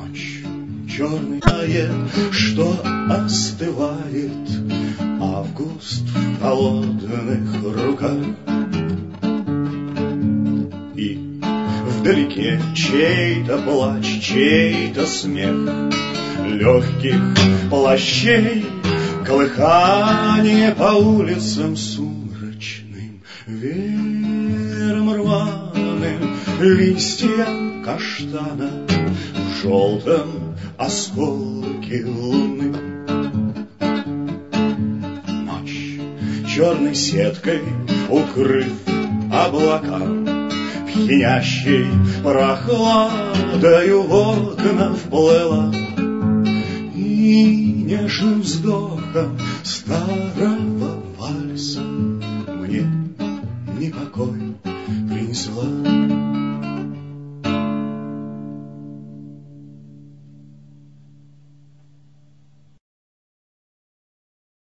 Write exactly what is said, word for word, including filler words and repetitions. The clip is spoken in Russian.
Ночь черный знает, что остывает август в холодных руках. И вдалеке чей-то плач, чей-то смех, легких плащей, колыхание по улицам сумрачным, веером рваным, листья каштана в желтом осколке луны. Ночь черной сеткой укрыв облака, пьянящей прохладою в окна вплыла, и нежным вздохом старого